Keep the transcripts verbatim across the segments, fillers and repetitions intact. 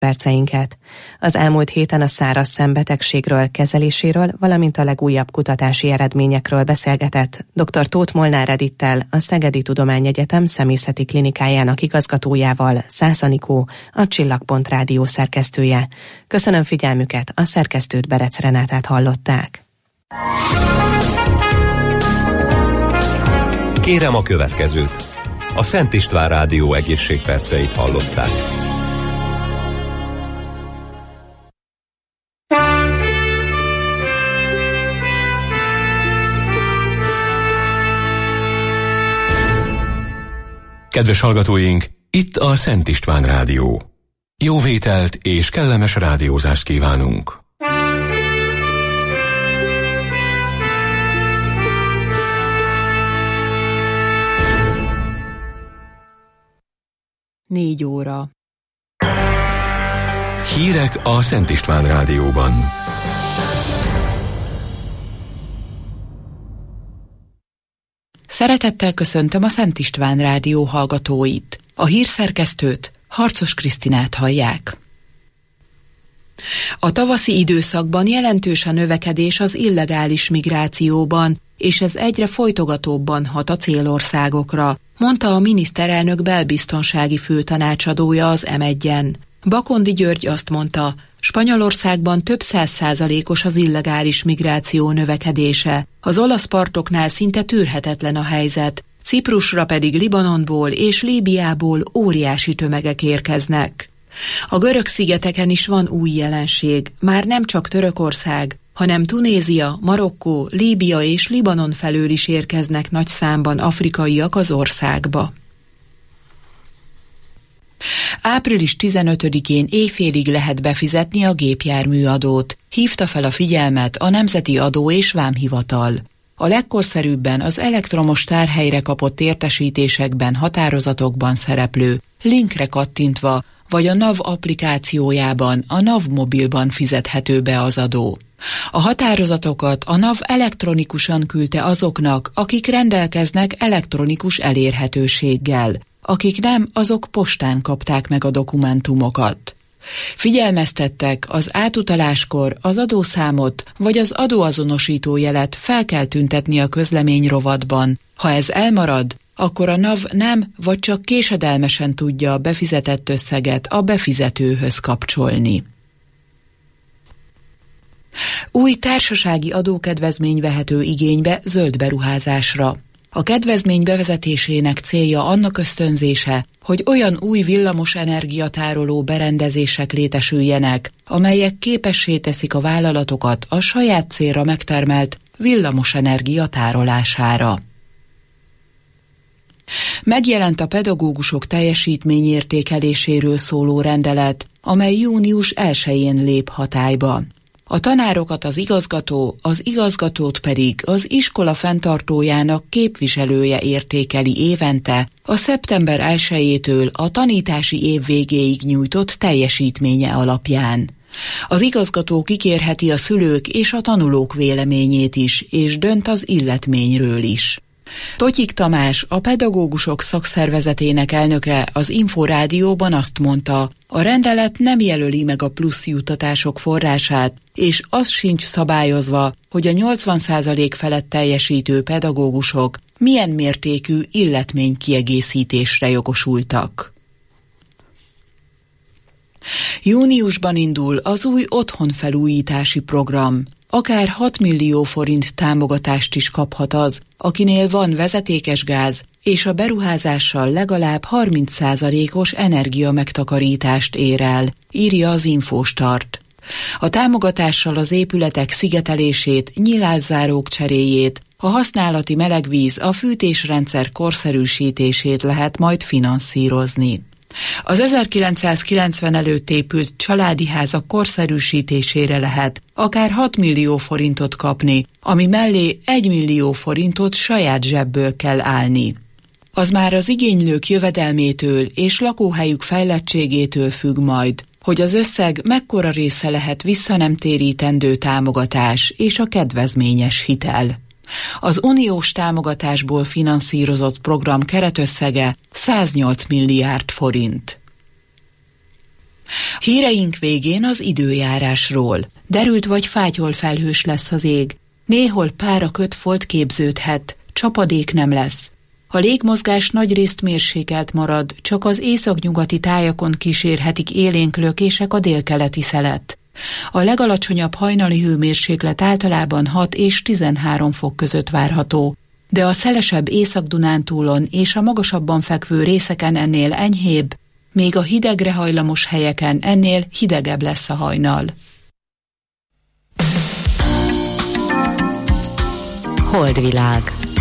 perceinket. Az elmúlt héten a száraz szembetegségről, kezeléséről, valamint a legújabb kutatási eredményekről beszélgetett dr. Tóth Molnár Edittel, a Szegedi Tudományegyetem Szemészeti Klinikájának igazgatójával, Szász Anikó, a Csillagpont Rádió szerkesztője. Köszönöm figyelmüket, a szerkesztőt, Berec Renátát hallották. Kérem a következőt. A Szent István Rádió egészségperceit hallották. Kedves hallgatóink, itt a Szent István Rádió. Jó vételt és kellemes rádiózást kívánunk! Négy óra. Hírek a Szent István Rádióban. Szeretettel köszöntöm a Szent István Rádió hallgatóit. A hírszerkesztőt, Harcos Krisztinát hallják. A tavaszi időszakban jelentős a növekedés az illegális migrációban, és ez egyre folytogatóbban hat a célországokra, mondta a miniszterelnök belbiztonsági főtanácsadója az em egyen. Bakondi György azt mondta, Spanyolországban több száz százalékos az illegális migráció növekedése, az olasz partoknál szinte tűrhetetlen a helyzet, Ciprusra pedig Libanonból és Líbiából óriási tömegek érkeznek. A görög szigeteken is van új jelenség, már nem csak Törökország, hanem Tunézia, Marokkó, Líbia és Libanon felől is érkeznek nagy számban afrikaiak az országba. április tizenötödikén éjfélig lehet befizetni a gépjárműadót, hívta fel a figyelmet a Nemzeti Adó és Vámhivatal. A legkorszerűbben az elektromos tárhelyre kapott értesítésekben, határozatokban szereplő linkre kattintva, vagy a NAV applikációjában, a NAV mobilban fizethető be az adó. A határozatokat a NAV elektronikusan küldte azoknak, akik rendelkeznek elektronikus elérhetőséggel. Akik nem, azok postán kapták meg a dokumentumokat. Figyelmeztettek, az átutaláskor az adószámot vagy az adóazonosító jelet fel kell tüntetni a közlemény rovatban. Ha ez elmarad, akkor a NAV nem vagy csak késedelmesen tudja a befizetett összeget a befizetőhöz kapcsolni. Új társasági adókedvezmény vehető igénybe zöld beruházásra. A kedvezmény bevezetésének célja annak ösztönzése, hogy olyan új villamos energiatároló berendezések létesüljenek, amelyek képessé teszik a vállalatokat a saját célra megtermelt villamos energia tárolására. Megjelent a pedagógusok teljesítményértékeléséről szóló rendelet, amely június elsején lép hatályba. A tanárokat az igazgató, az igazgatót pedig az iskola fenntartójának képviselője értékeli évente a szeptember elsejétől a tanítási év végéig nyújtott teljesítménye alapján. Az igazgató kikérheti a szülők és a tanulók véleményét is, és dönt az illetményről is. Totyik Tamás, a pedagógusok szakszervezetének elnöke az Inforádióban azt mondta, a rendelet nem jelöli meg a plusz juttatások forrását, és az sincs szabályozva, hogy a nyolcvan százalék felett teljesítő pedagógusok milyen mértékű illetménykiegészítésre jogosultak. Júniusban indul az új otthonfelújítási program. Akár hat millió forint támogatást is kaphat az, akinél van vezetékes gáz, és a beruházással legalább harminc százalékos energiamegtakarítást ér el, írja az Infostart. A támogatással az épületek szigetelését, nyilászárók cseréjét, a használati melegvíz, a fűtésrendszer korszerűsítését lehet majd finanszírozni. Az ezerkilencszázkilencven előtt épült családi házak korszerűsítésére lehet akár hat millió forintot kapni, ami mellé egy millió forintot saját zsebből kell állni. Az már az igénylők jövedelmétől és lakóhelyük fejlettségétől függ majd, hogy az összeg mekkora része lehet visszanemtérítendő támogatás és a kedvezményes hitel. Az uniós támogatásból finanszírozott program keretösszege száznyolc milliárd forint. Híreink végén az időjárásról. Derült vagy fátyol felhős lesz az ég. Néhol pára kötfolt képződhet, csapadék nem lesz. A légmozgás nagyrészt mérsékelt marad, csak az északnyugati tájakon kísérhetik élénk lökések a délkeleti szelet. A legalacsonyabb hajnali hőmérséklet általában hat és tizenhárom fok között várható, de a szelesebb Észak-Dunántúlon és a magasabban fekvő részeken ennél enyhébb, még a hidegre hajlamos helyeken ennél hidegebb lesz a hajnal. Holdvilág.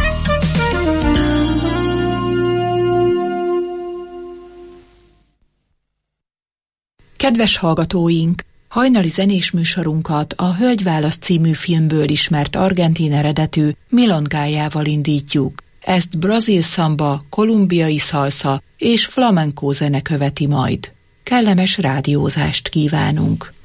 Kedves hallgatóink! Hajnali zenés műsorunkat a Hölgyválasz című filmből ismert argentin eredetű milongájával indítjuk. Ezt brazil szamba, kolumbiai szalsza és flamenco zene követi majd. Kellemes rádiózást kívánunk!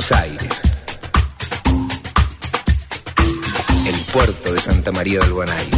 Buenos Aires. El puerto de Santa María del Buen Aire.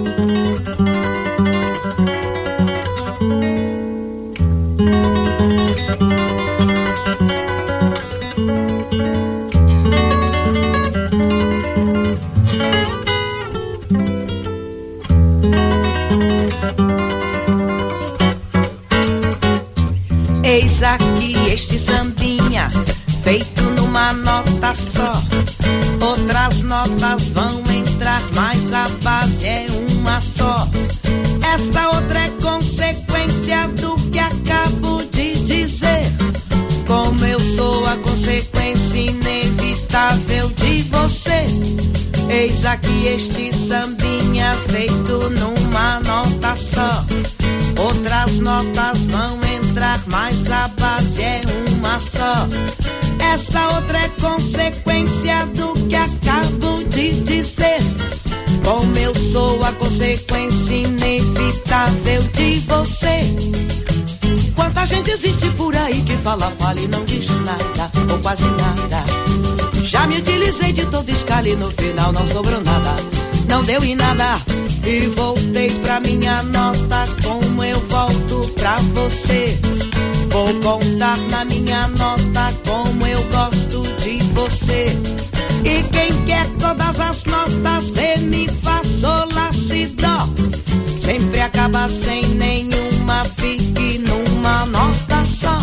Eis aqui este sambinha, feito numa nota só. Outras notas vão entrar, mas a base é uma só. Esta outra é consequência do que acabo de dizer. Como eu sou a consequência inevitável de você. Eis aqui este sambinha, feito numa nota só. Outras notas vão entrar, mas a base é uma só. Esta outra é consequência do que acabo de dizer. Como eu sou a consequência inevitável de você. Quanta gente existe por aí que fala, fala e não diz nada, ou quase nada. Já me utilizei de toda escala e no final não sobrou nada. Não deu em nada. E voltei pra minha nota, como eu volto pra você. Vou contar na minha nota como eu gosto de você. E quem quer todas as notas, ré, mi, fá, sol, lá, si, dó, sempre acaba sem nenhuma, fique numa nota só.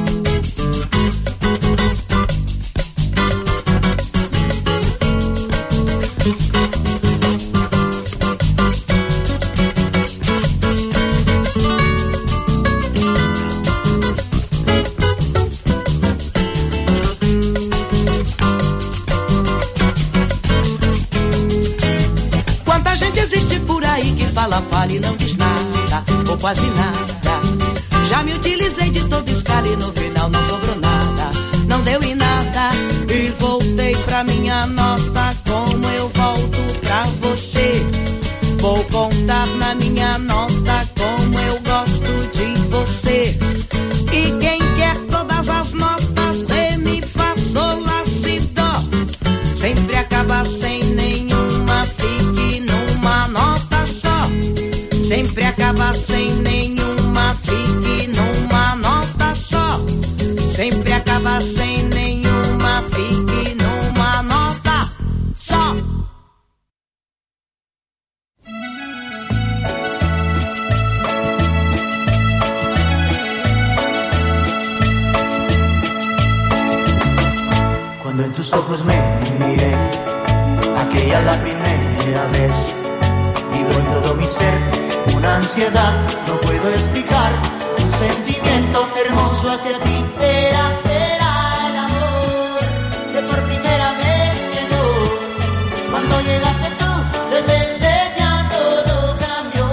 Fala, fala e não diz nada, ou quase nada. Já me utilizei de toda escala e no final não sobrou nada. Não deu em nada. E voltei pra minha nota, como eu volto pra você. Vou contar na minha nota como eu gosto de você. E quem quer todas as notas, ré, mi, fá, sol, lá, si, dó, sempre acaba sem nenhuma, fique numa nota. Sempre acaba sem nenhuma, fique numa nota só. Sempre acaba sem nenhuma, fique numa nota só. Cuando en tus ojos me miré, aquella la primera vez, vivo en todo mi ser una ansiedad, no puedo explicar, un sentimiento hermoso hacia ti. Era, era el amor que por primera vez llegó. Cuando llegaste tú, desde ese día todo cambió.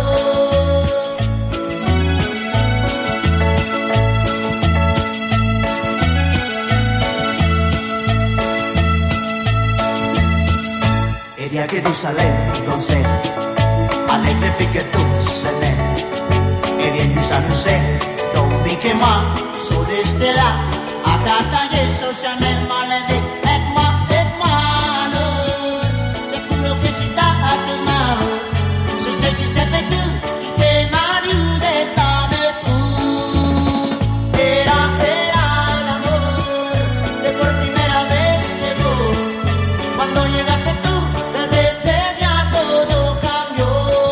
El día que tú sales, entonces alegre pique tu sele. Et bien tu s'annonçait, ton bique moi, sous des là, à ta taille, sur jamais maladie. Aide-moi, aide-moi, non, c'est pour le que si t'as à te mal. Je sais que je fait tout, que m'arrive des âmes tout. Era, era el amor, que por primera vez llegó. Cuando llegaste tú, desde ese día todo cambió.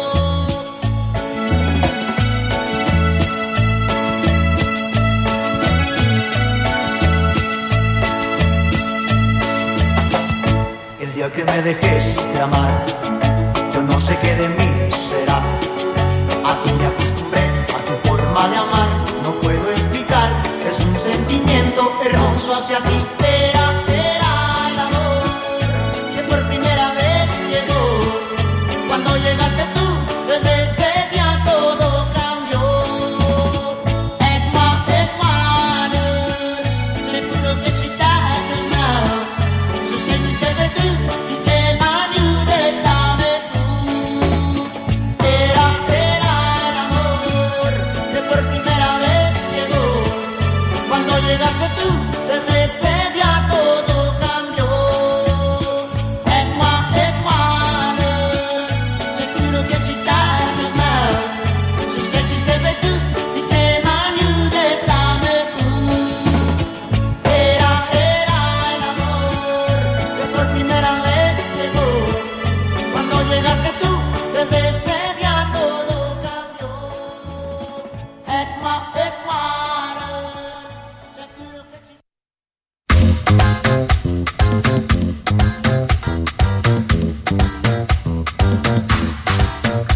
El día que me dejes de amar, yo no sé qué de mí será. A ti me acostumbré, a tu forma de amar, no puedo explicar, es un sentimiento hermoso hacia ti. Era, era el amor que por primera vez llegó. Cuando llegaste tú, desde ese día todo cambió. Aide-moi, aide-moi, c'est pour le que tu t'as now. Je sais que je t'ai tout, que m'arrive des âmes tout. Era, era el amor que por primera vez llegó. Cuando llegaste tú, desde ese día todo cambió. Aide-moi, aide-moi, c'est pour le que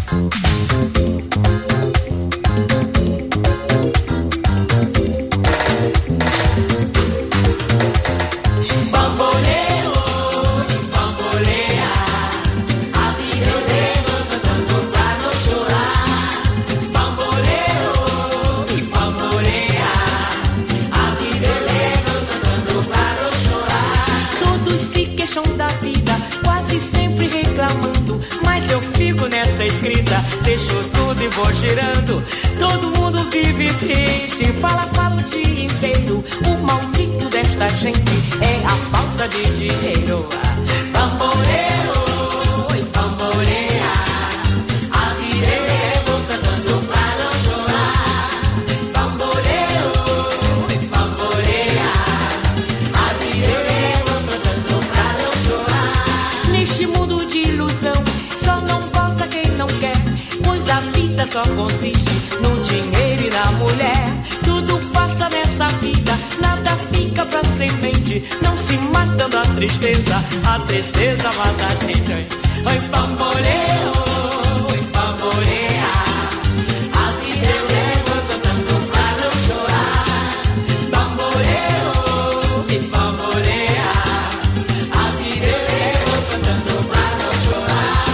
Deixo tudo e vou girando. Todo mundo vive triste, fala, fala o dia inteiro. O maldito desta gente é a falta de dinheiro. Bamboleiro, oi bamboleia, a vida é boa cantando pra não chorar. Bamboleiro, oi bamboleia, a vida é boa cantando pra não chorar. Neste mundo de ilusão, só não goza quem não quer, pois a vida só consiste no dinheiro e na mulher. Tudo passa nessa vida, nada fica pra semente. Não se matando a tristeza, a tristeza mata a gente. Oi bamboleiro, oi bamboleia, a vida eu levo cantando pra não chorar. Bamboleiro, oi bamboleia, a vida eu levo cantando pra não chorar.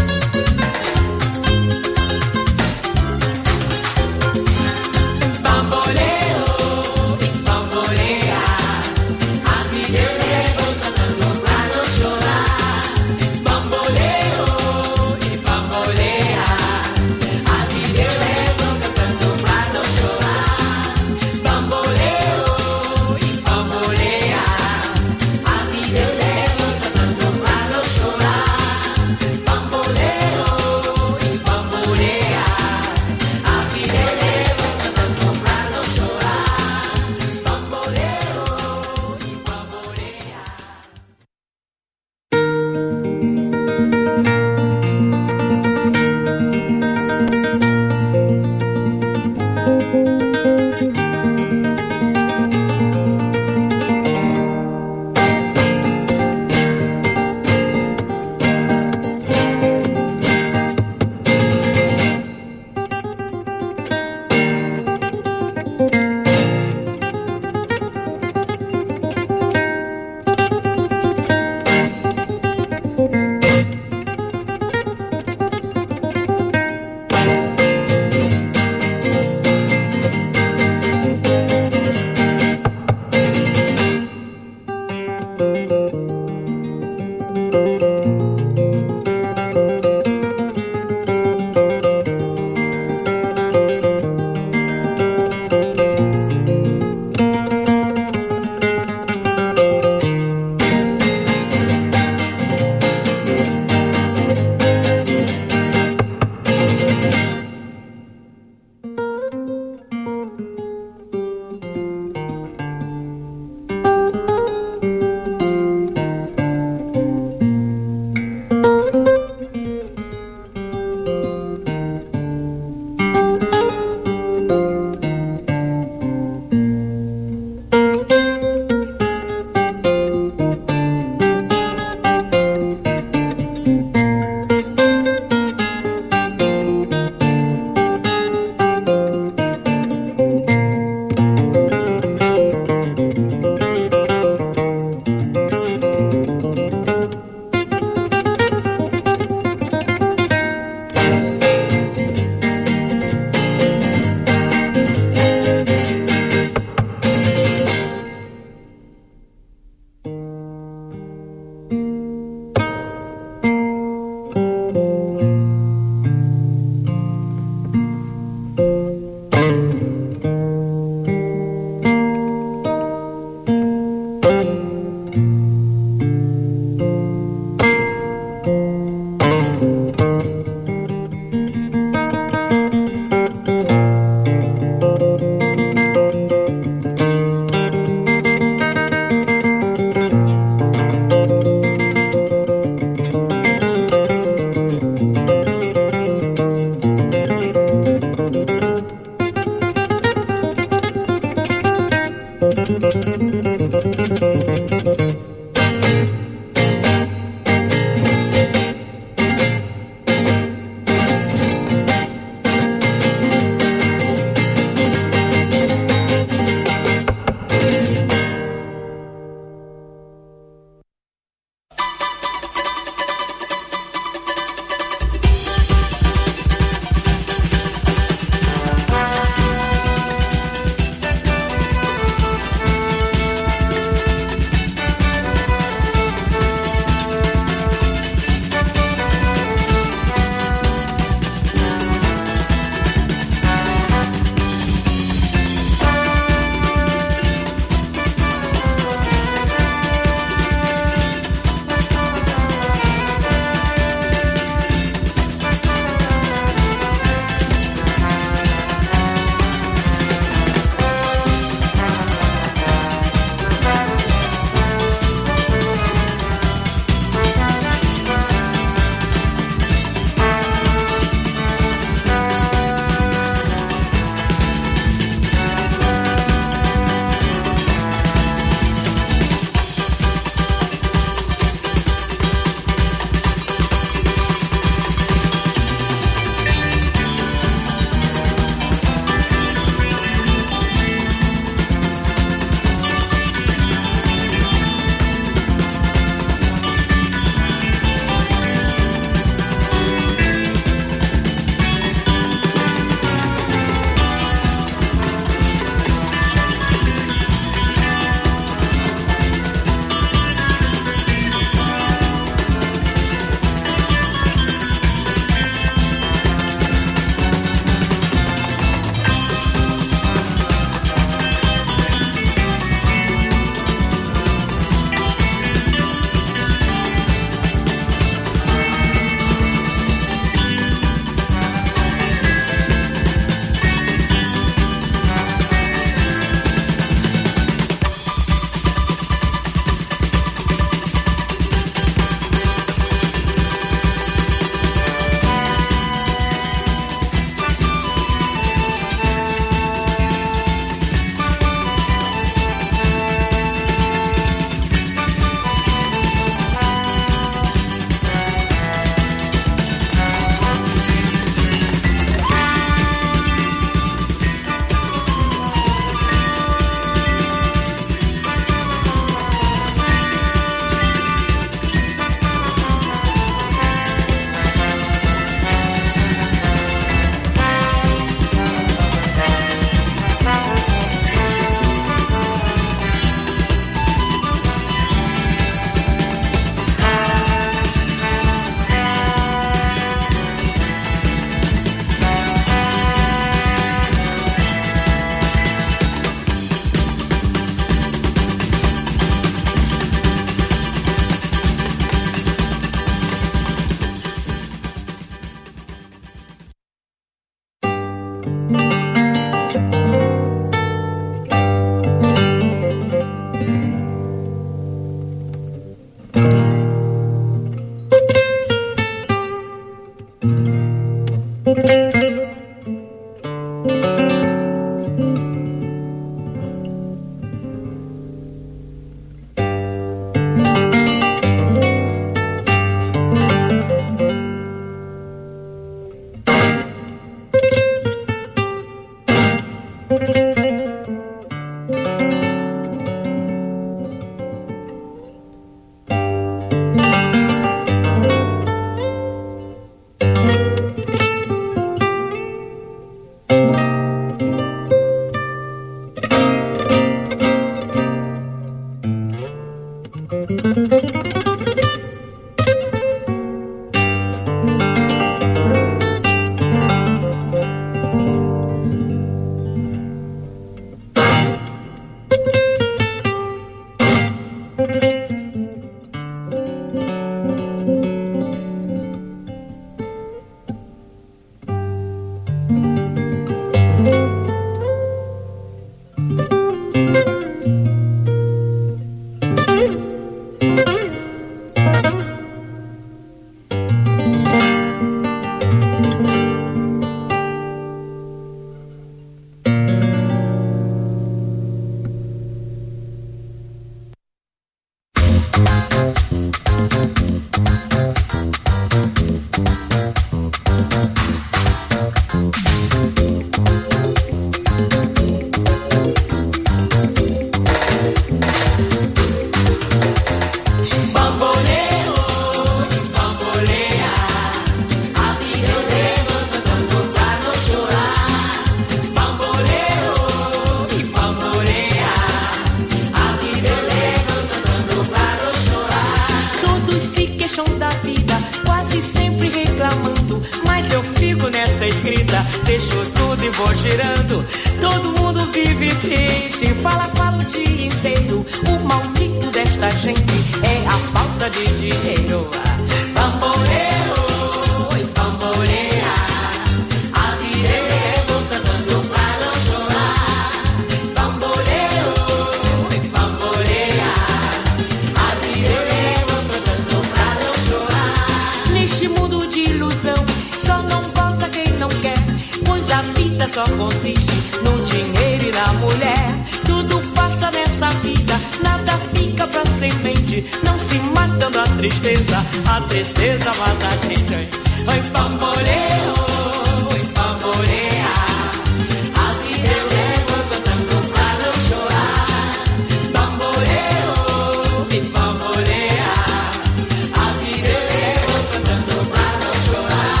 debochirando. Todo mundo vive triste, fala, fala o dia inteiro. O maldito desta gente é a falta de dinheiro. Bamboleiro, oi bamboleia, a vida eu vou cantando pra não chorar. Bamboleiro, oi bamboleia, a vida eu vou cantando pra não chorar. Neste mundo de ilusão, só não goza quem não quer, pois a vida só consiste no dinheiro e na mulher. Tudo passa nessa vida, nada fica pra semente. Não se matando a tristeza, a tristeza mata a gente. Oi bamboleiro, oi bamboleia, a vida eu levo cantando pra não chorar. Bamboleiro, oi bamboleia, a vida eu levo cantando pra não chorar.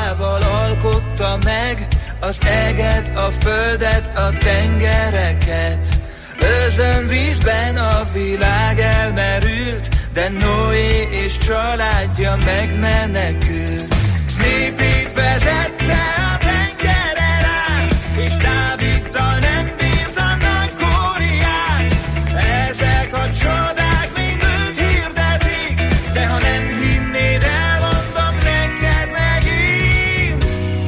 szavával alkotta meg az eget, a földet, a tengereket. Özönvízben a világ elmerült, de Noé és családja megmenekült. Népét vezette a tengeren át, és Dáviddal nem bírt a nagy Góliát. Ezek a csodák mind őt hirdetik, de ha nem hinnéd, elmondom neked megint.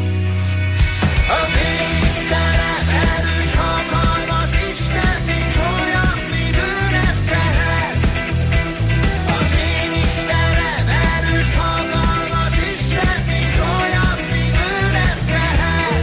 Az én Istenem erős, hatalmas Isten, nincs olyan, mit ő nem tehet. Az én Istenem erős, hatalmas Isten, nincs olyan, mit ő nem tehet.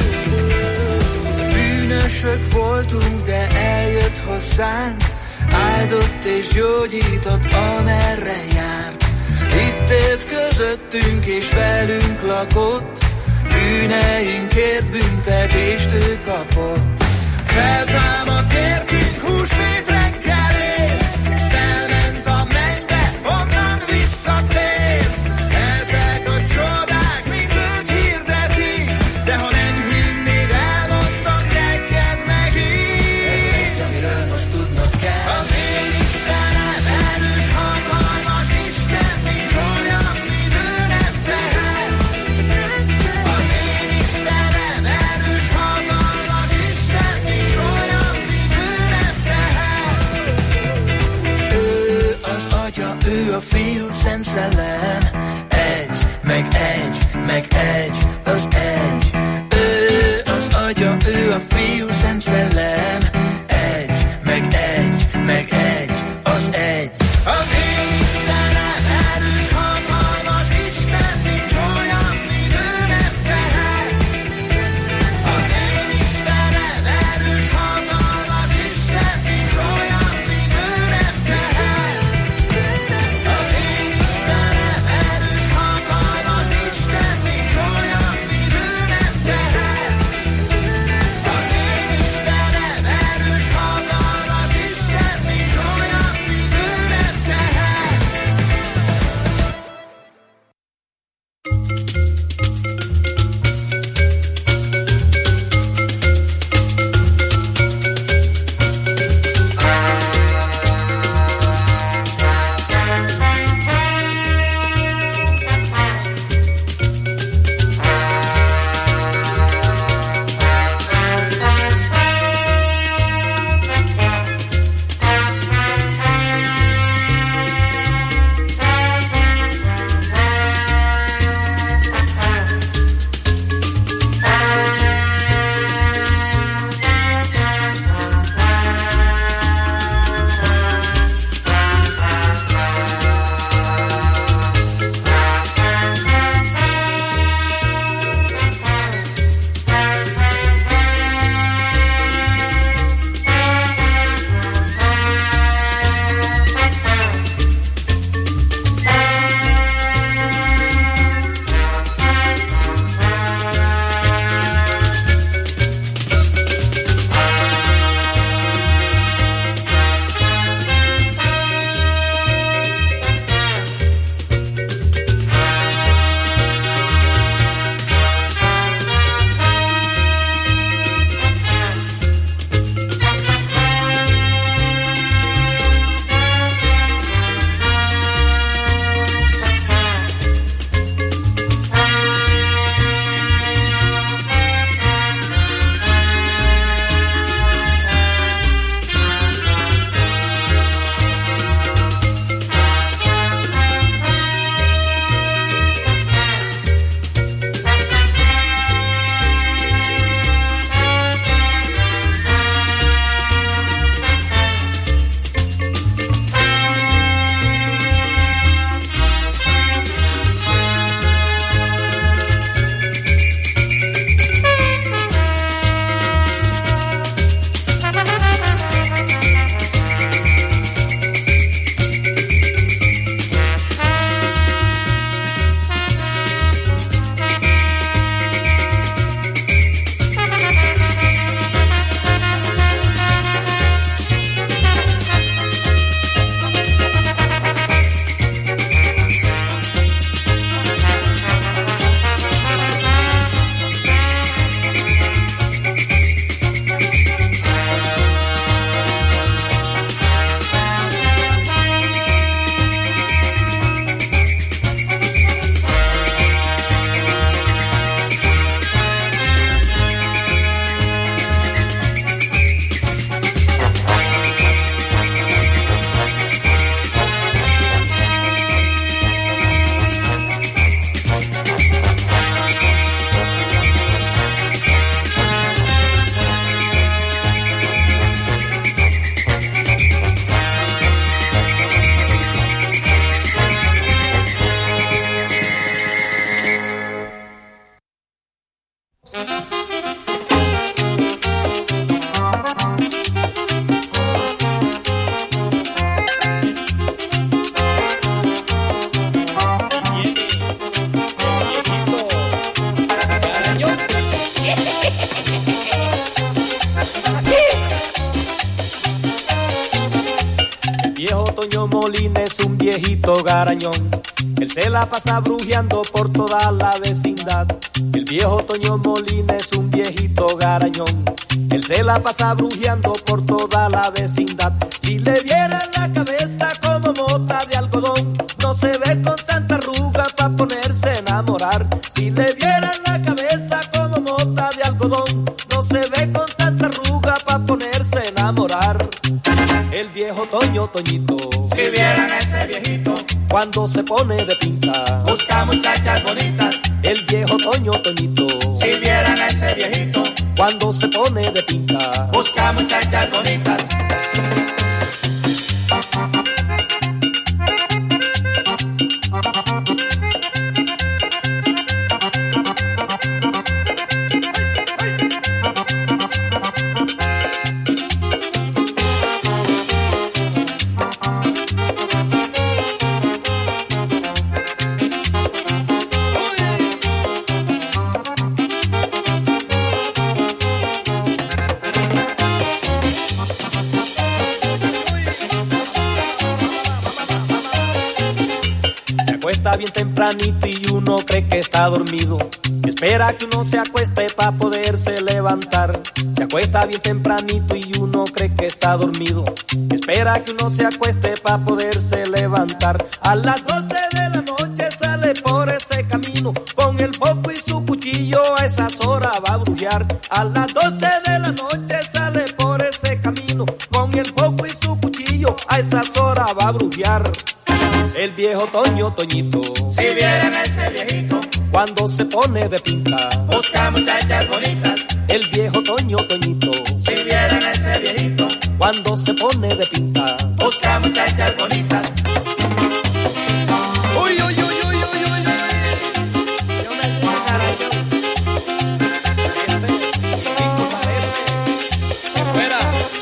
Bűnösök voltunk, de eljött hozzánk, áldott és gyógyított, amerre járt. Itt élt közöttünk és velünk lakott, bűneinkért büntetést ő kapott. Feltámadt értünk húsvét reggelén, felment a mennybe, onnan visszatér. Ezek a csodák mind őt hirdetik, de ha nem hinnéd, elmondom neked megint. Ez amiről most tudnod kell. Az én Istenem erős, hatalmas Isten, nincs olyan, mit ő nem tehet. Az én Istenem erős, hatalmas Isten, nincs olyan, mit ő nem tehet. Ő az Atya, ő a Fiú, Szent Szellem, egy, meg egy, meg egy, az egy. Ő az Atya, ő a Fiú, Szent Szellem, egy, meg egy, meg egy, az egy. Az én Istenem erős, hatalmas Isten, nincs olyan, mit ő nem tehet. Az én Istenem erős, hatalmas Isten, nincs olyan, mit ő nem tehet. Az én Istenem erős, hatalmas Isten, nincs olyan, mit ő nem tehet. Az én Istenem Molina es un viejito garañón, él se la pasa brujeando por toda la vecindad. El viejo Toño Molina es un viejito garañón, él se la pasa brujeando por toda la vecindad. Si le vieran la cabeza como mota de algodón, no se ve con tanta arruga pa' ponerse a enamorar. Si le vieran la cabeza como mota de algodón, no se ve con tanta arruga pa' ponerse a enamorar. El viejo Toño Toñito, si vieran a ese viejito, cuando se pone de pinta, busca muchachas bonitas. El viejo Toño Toñito, si vieran a ese viejito, cuando se pone de pinta, busca muchachas bonitas. Bien tempranito y uno cree que está dormido, espera que uno se acueste pa' poderse levantar. Se acuesta bien tempranito y uno cree que está dormido, espera que uno se acueste pa' poderse levantar. A las doce de la noche sale por ese camino, con el boco y su cuchillo a esas horas va a brujear. A las doce de la noche sale por ese camino, con el boco y su cuchillo a esas horas va a brujear. El viejo Toño Toñito, si vieran a ese viejito, cuando se pone de pinta, busca muchachas bonitas. El viejo Toño Toñito, si vieran a ese viejito, cuando se pone de pinta, busca muchachas bonitas. Uy, uy, uy, uy, uy, uy, uy. Yo me parece, ese viejito parece, fuera,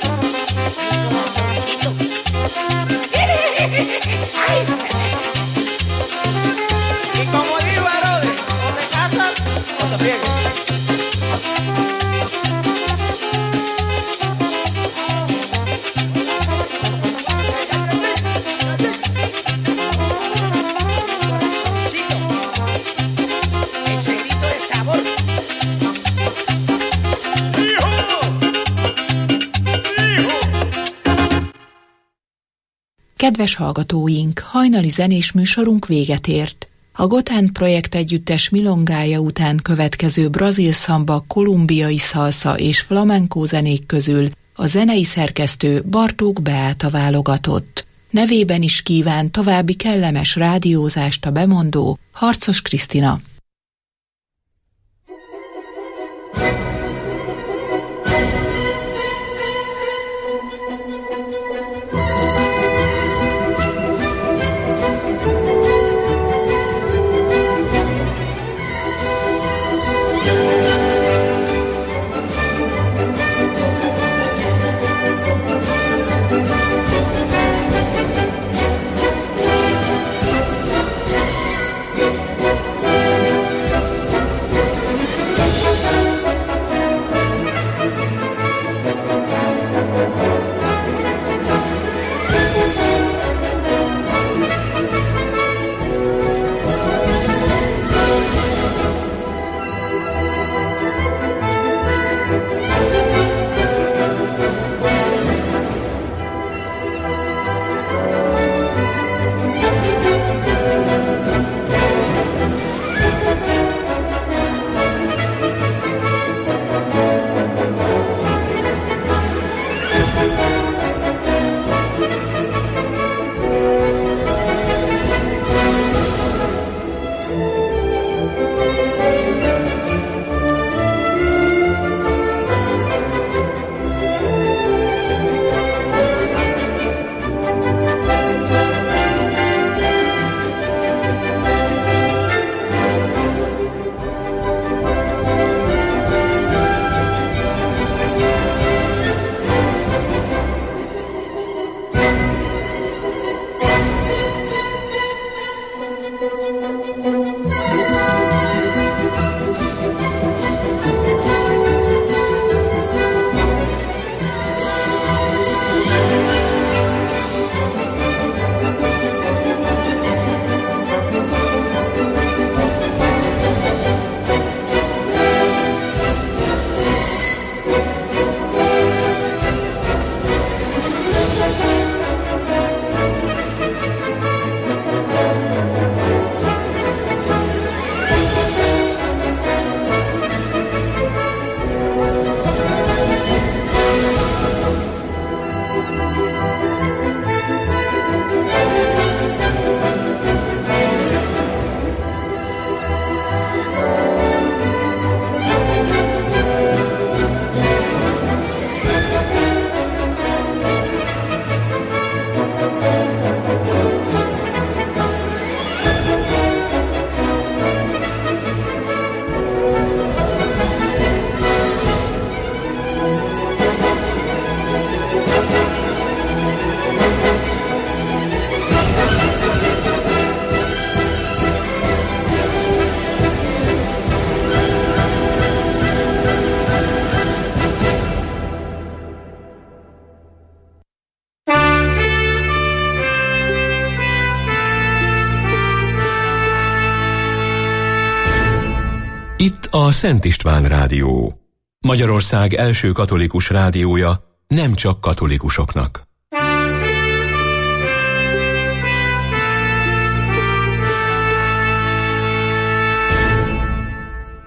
y como digo, Herodes, o te casas o te friegas. Kedves hallgatóink, hajnali zenés műsorunk véget ért. A Gotán projekt együttes milongája után következő brazil szamba, kolumbiai szalsza és flamenco zenék közül a zenei szerkesztő Bartók Beáta válogatott. Nevében is kíván további kellemes rádiózást a bemondó Harcos Krisztina. a Szent István Rádió. Magyarország első katolikus rádiója, nem csak katolikusoknak.